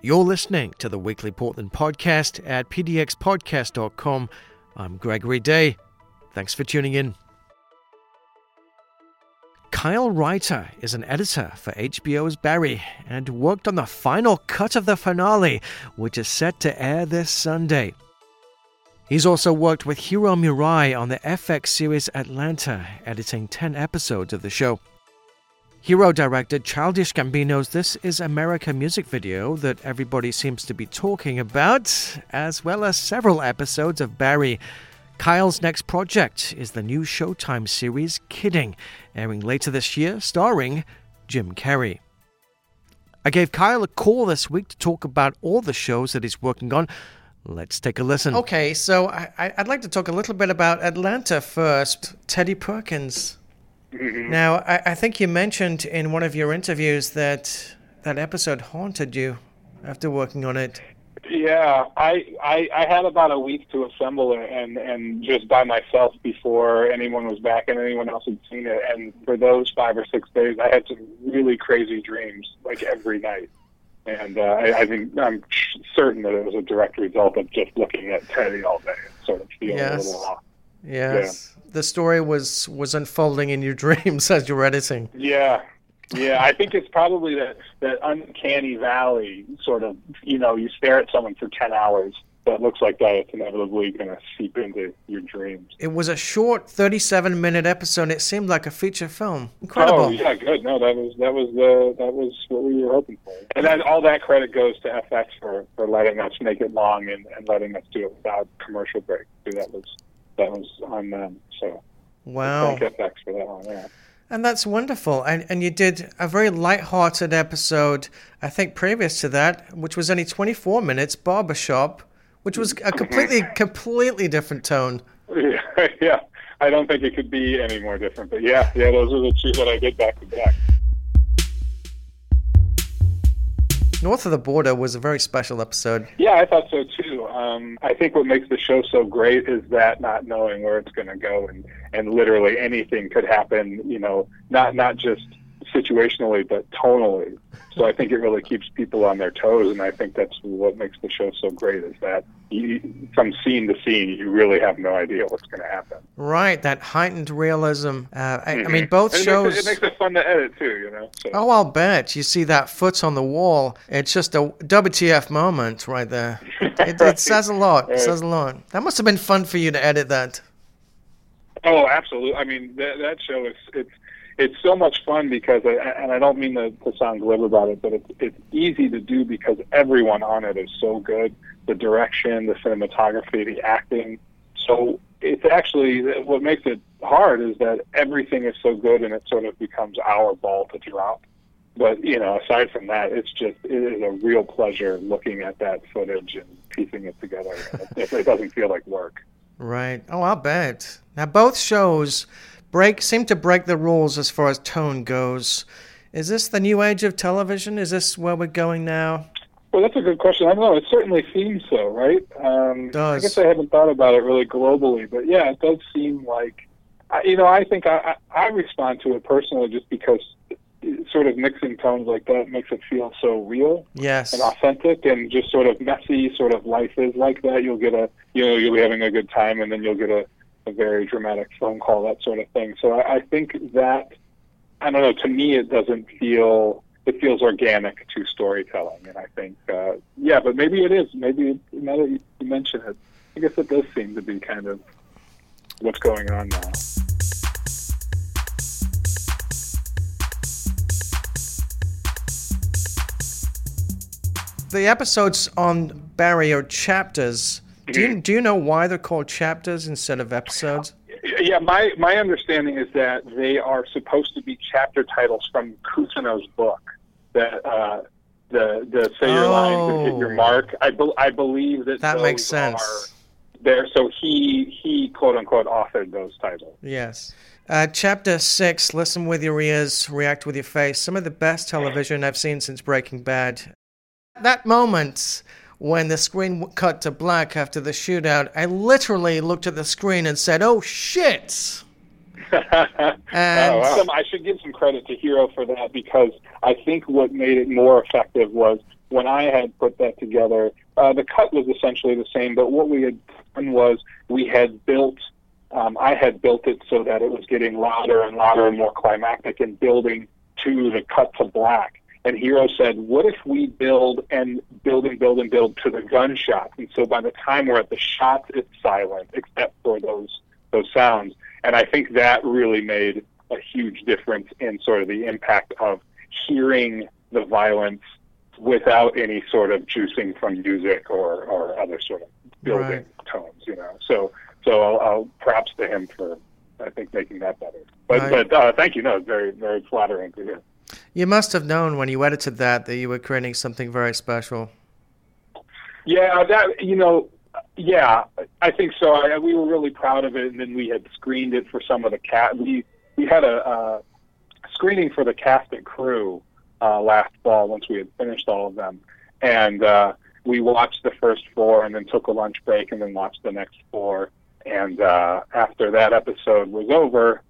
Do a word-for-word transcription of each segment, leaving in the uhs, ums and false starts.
You're listening to the Weekly Portland Podcast at p d x podcast dot com. I'm Gregory Day. Thanks for tuning in. Kyle Reiter is an editor for H B O's Barry and worked on the final cut of the finale, which is set to air this Sunday. He's also worked with Hiro Murai on the F X series Atlanta, editing ten episodes of the show. Hiro directed Childish Gambino's This Is America music video that everybody seems to be talking about, as well as several episodes of Barry. Kyle's next project is the new Showtime series Kidding, airing later this year, starring Jim Carrey. I gave Kyle a call this week to talk about all the shows that he's working on. Let's take a listen. Okay, so I, I'd like to talk a little bit about Atlanta first. Teddy Perkins. Mm-hmm. Now, I, I think you mentioned in one of your interviews that that episode haunted you after working on it. Yeah, I, I I had about a week to assemble it, and, and just by myself before anyone was back and anyone else had seen it. And for those five or six days, I had some really crazy dreams, like every night. And uh, I, I think I'm certain that it was a direct result of just looking at Teddy all day and sort of feeling Yes. a little off. Yes. Yeah. The story was, was unfolding in your dreams as you were editing. Yeah. Yeah, I think it's probably that, that uncanny valley sort of, you know, you stare at someone for ten hours, but it looks like that it's inevitably going to seep into your dreams. It was a short thirty-seven minute episode. It seemed like a feature film. Incredible. Oh, yeah, good. No, that was that was uh, that was what we were hoping for. And then all that credit goes to F X for, for letting us make it long and, and letting us do it without commercial break. So that was that was on them. So wow. Thank F X for that one, yeah. And that's wonderful. And and you did a very light-hearted episode, I think, previous to that, which was only twenty-four minutes, Barbershop, which was a completely, completely different tone. Yeah, yeah. I don't think it could be any more different. But yeah, yeah, those are the two that I did back to back. North of the Border was a very special episode. Yeah, I thought so too. Um, I think what makes the show so great is that not knowing where it's going to go, and, and literally anything could happen, you know, not not just situationally, but tonally. So I think it really keeps people on their toes, and I think that's what makes the show so great is that you, from scene to scene, you really have no idea what's going to happen. Right, that heightened realism. Uh, I, Mm-hmm. I mean, both and it shows... Makes it, it makes it fun to edit, too, you know. So. Oh, I'll bet. You see that foot on the wall. It's just a W T F moment right there. It, right. it says a lot. It right. says a lot. That must have been fun for you to edit that. Oh, absolutely. I mean, that, that show is... it's. It's so much fun because, and I don't mean to, to sound glib about it, but it's, it's easy to do because everyone on it is so good. The direction, the cinematography, the acting. So it's actually, what makes it hard is that everything is so good and it sort of becomes our ball to drop. But, you know, aside from that, it's just, it is a real pleasure looking at that footage and piecing it together. It, it doesn't feel like work. Right. Oh, I'll bet. Now, both shows... break seem to break the rules as far as tone goes. Is this the new age of television? Is this where we're going now? Well, that's a good question. I don't know. It certainly seems so, right? Um, it does. I guess I haven't thought about it really globally, but yeah, it does seem like, I, you know, I think I, I, I respond to it personally just because sort of mixing tones like that makes it feel so real yes. and authentic and just sort of messy, sort of life is like that. You'll get a, you know, you'll be having a good time and then you'll get a, a very dramatic phone call, that sort of thing. So I, I think that, I don't know, to me it doesn't feel, it feels organic to storytelling. And I think, uh, yeah, but maybe it is. Maybe, now that you mention it, I guess it does seem to be kind of what's going on now. The episodes on Barry are chapters. Do you, do you know why they're called chapters instead of episodes? Yeah, my, my understanding is that they are supposed to be chapter titles from Cousineau's book. That uh, the the say your oh. lines and hit your mark. I, be, I believe that that those makes sense. Are there, so he he quote unquote authored those titles. Yes. Uh, chapter six. Listen with your ears, react with your face. Some of the best television I've seen since Breaking Bad. That moment when the screen cut to black after the shootout, I literally looked at the screen and said, "Oh shit!" And oh, wow. I should give some credit to Hiro for that because I think what made it more effective was when I had put that together, uh, the cut was essentially the same, but what we had done was we had built, um, I had built it so that it was getting louder and louder and more climactic and building to the cut to black. And Hiro said, what if we build and build and build and build to the gunshots? And so by the time we're at the shots, it's silent, except for those those sounds. And I think that really made a huge difference in sort of the impact of hearing the violence without any sort of juicing from music or, or other sort of building right. tones, you know. So so I'll, I'll props to him for, I think, making that better. But, right. but uh, thank you. No, it's very, very flattering to hear. You must have known when you edited that that you were creating something very special. Yeah, that, you know, yeah, I think so. I, we were really proud of it, and then we had screened it for some of the cast. We, we had a, a screening for the cast and crew uh, last fall once we had finished all of them. And uh, we watched the first four and then took a lunch break and then watched the next four. And uh, after that episode was over,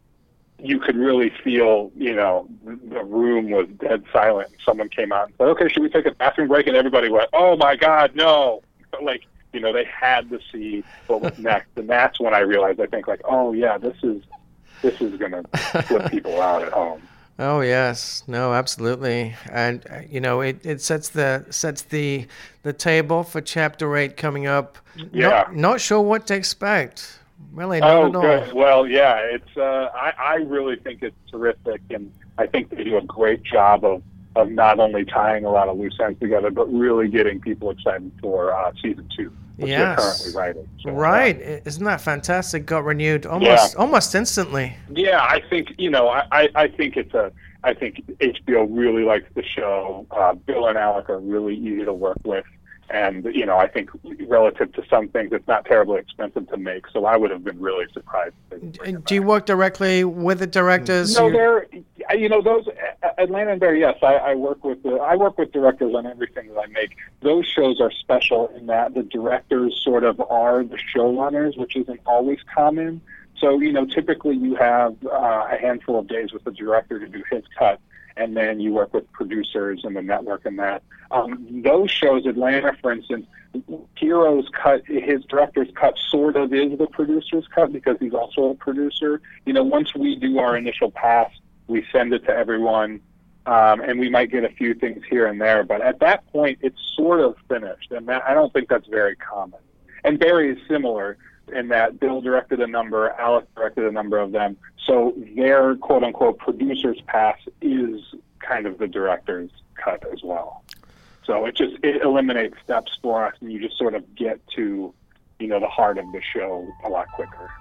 you could really feel, you know, the room was dead silent. Someone came out and said, okay, should we take a bathroom break? And everybody went, oh, my God, no. But like, you know, they had to see what was next. And that's when I realized, I think, like, oh, yeah, this is this is going to flip people out at home. Oh, yes. No, absolutely. And, uh, you know, it, it sets the sets the the table for Chapter eight coming up. Yeah. Not, not sure what to expect. Really, not oh, at all. Good. Well, yeah, it's. Uh, I, I really think it's terrific, and I think they do a great job of, of not only tying a lot of loose ends together, but really getting people excited for uh, season two, which yes. they're currently writing. So, right. Uh, Isn't that fantastic? Got renewed almost yeah. almost instantly. Yeah, I think, you know, I, I, I think it's a, I think H B O really likes the show. Uh, Bill and Alec are really easy to work with. And, you know, I think relative to some things, it's not terribly expensive to make. So I would have been really surprised. Do you work directly with the directors? No, they're, you know, those, Atlanta and Barry, yes, I, I work with the, I work with directors on everything that I make. Those shows are special in that the directors sort of are the showrunners, which isn't always common. So, you know, typically you have uh, a handful of days with the director to do his cut, and then you work with producers and the network and that. Um, those shows, Atlanta, for instance, Hiro's cut, his director's cut sort of is the producer's cut because he's also a producer. You know, once we do our initial pass, we send it to everyone, um, and we might get a few things here and there. But at that point, it's sort of finished, and that, I don't think that's very common. And Barry is similar in that Bill directed a number, Alec directed a number of them. So their quote-unquote producer's pass is kind of the director's cut as well. So it just it eliminates steps for us, and you just sort of get to, you know, the heart of the show a lot quicker.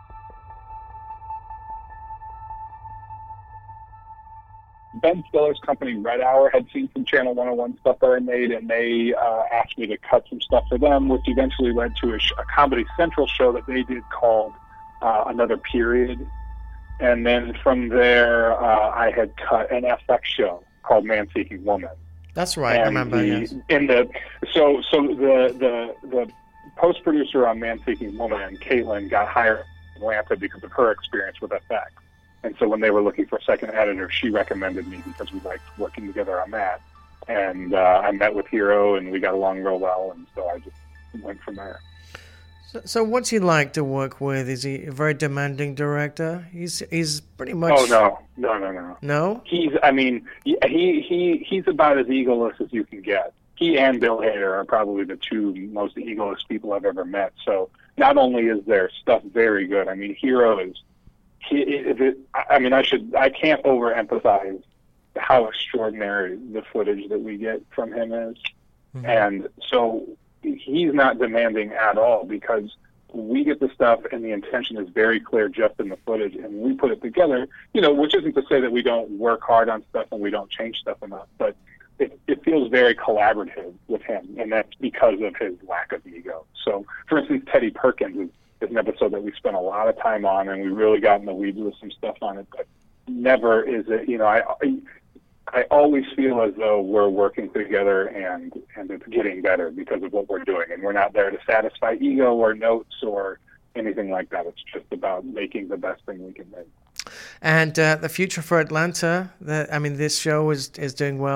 Ben Stiller's company, Red Hour, had seen some Channel one oh one stuff that I made, and they uh, asked me to cut some stuff for them, which eventually led to a, sh- a Comedy Central show that they did called uh, Another Period. And then from there, uh, I had cut an F X show called Man Seeking Woman. That's right, and I remember. The, yes. In the so so the the the post producer on Man Seeking Woman, Caitlin, got hired in Atlanta because of her experience with F X. And so when they were looking for a second editor, she recommended me because we liked working together on that. And uh, I met with Hiro, and we got along real well, and so I just went from there. So, so what's he like to work with? Is he a very demanding director? He's he's pretty much... Oh, no. No, no, no. No? He's, I mean, he he he's about as egoless as you can get. He and Bill Hader are probably the two most egoless people I've ever met. So not only is their stuff very good, I mean, Hiro is... He, it, it, I mean, I should. I can't overemphasize how extraordinary the footage that we get from him is, mm-hmm. and so he's not demanding at all because we get the stuff and the intention is very clear just in the footage, and we put it together. You know, which isn't to say that we don't work hard on stuff and we don't change stuff enough, but it, it feels very collaborative with him, and that's because of his lack of ego. So, for instance, Teddy Perkins is. is an episode that we spent a lot of time on, and we really got in the weeds with some stuff on it, but never is it, you know, I, I always feel as though we're working together and, and it's getting better because of what we're doing, and we're not there to satisfy ego or notes or anything like that. It's just about making the best thing we can make. And uh, the future for Atlanta, the, I mean, this show is, is doing well.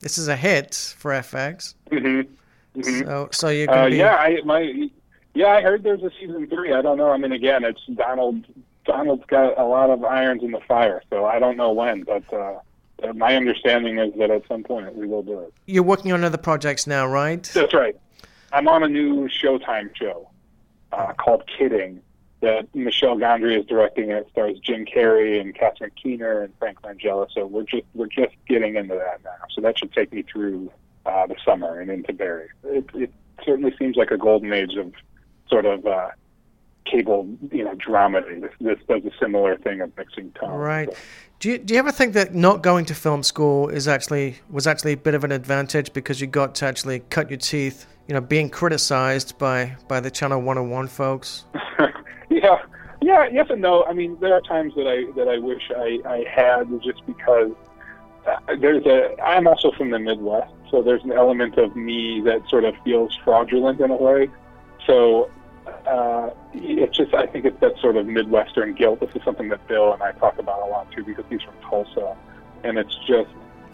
This is a hit for F X. Mm-hmm. Mm-hmm. So, so you're gonna uh, be... yeah, I my yeah, I heard there's a season three. I don't know. I mean, again, it's Donald. Donald's got a lot of irons in the fire, so I don't know when. But uh, my understanding is that at some point we will do it. You're working on other projects now, right? That's right. I'm on a new Showtime show uh, called Kidding that Michelle Gondry is directing. It stars Jim Carrey and Catherine Keener and Frank Langella. So we're just we're just getting into that now. So that should take me through uh, the summer and into Barry. It, it certainly seems like a golden age of sort of uh, cable, you know, dramedy. This, this does a similar thing of mixing tones. Right. So. Do you do you ever think that not going to film school is actually was actually a bit of an advantage because you got to actually cut your teeth, you know, being criticized by, by the Channel one oh one folks? yeah, yeah, yes and no. I mean, there are times that I that I wish I, I had, just because uh, there's a. I'm also from the Midwest, so there's an element of me that sort of feels fraudulent in a way. So uh, it's just, I think it's that sort of Midwestern guilt. This is something that Bill and I talk about a lot too, because he's from Tulsa, and it's just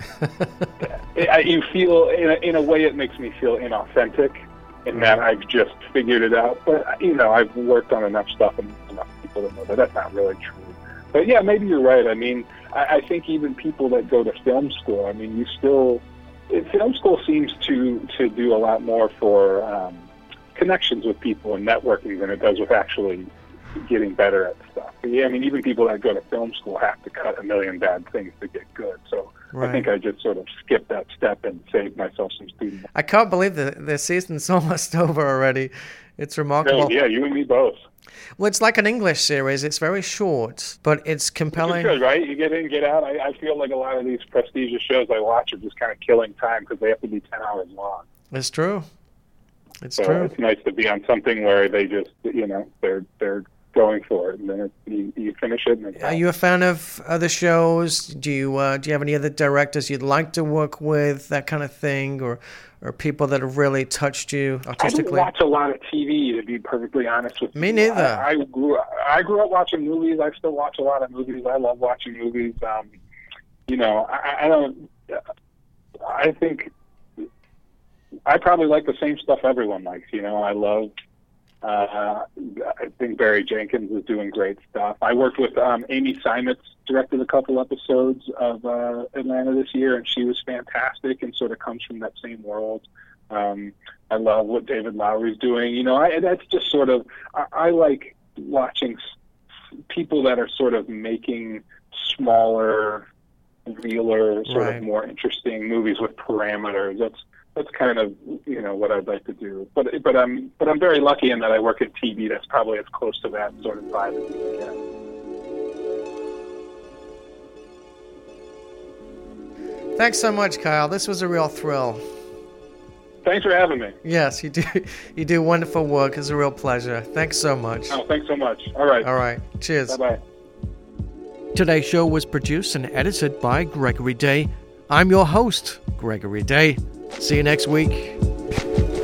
it, you feel in a, in a way it makes me feel inauthentic in that I've just figured it out. But you know, I've worked on enough stuff and enough people to know that that's not really true. But yeah, maybe you're right. I mean, I, I think even people that go to film school, I mean, you still film school seems to to do a lot more for um, connections with people and networking than it does with actually getting better at stuff. But yeah, I mean, even people that go to film school have to cut a million bad things to get good. So right. I think I just sort of skipped that step and saved myself some student. I can't believe the the season's almost over already. It's remarkable. No, yeah, you and me both. Well, it's like an English series. It's very short, but it's compelling. It's good, right? You get in, get out. I, I feel like a lot of these prestigious shows I watch are just kind of killing time because they have to be ten hours long. It's true. It's so true. It's nice to be on something where they just, you know, they're they're going for it, and then it, you, you finish it. And are you a fan of other shows? Do you uh, do you have any other directors you'd like to work with, that kind of thing, or or people that have really touched you artistically? I don't watch a lot of T V, to be perfectly honest with you. Me neither. I, I grew I grew up watching movies. I still watch a lot of movies. I love watching movies. Um, you know, I, I don't. I think I probably like the same stuff everyone likes. You know, I love. Uh, I think Barry Jenkins is doing great stuff. I worked with um, Amy Seimetz, directed a couple episodes of uh, Atlanta this year, and she was fantastic and sort of comes from that same world. Um, I love what David Lowery's doing. You know, I, that's just sort of, I, I like watching s- people that are sort of making smaller, realer, sort right. of more interesting movies with parameters. That's That's kind of, you know, what I'd like to do. But but I'm but I'm very lucky in that I work at T V. That's probably as close to that sort of vibe as you can get. Thanks so much, Kyle. This was a real thrill. Thanks for having me. Yes, you do. You do wonderful work. It's a real pleasure. Thanks so much. Oh, thanks so much. All right. All right. Cheers. Bye bye. Today's show was produced and edited by Gregory Day. I'm your host, Gregory Day. See you next week.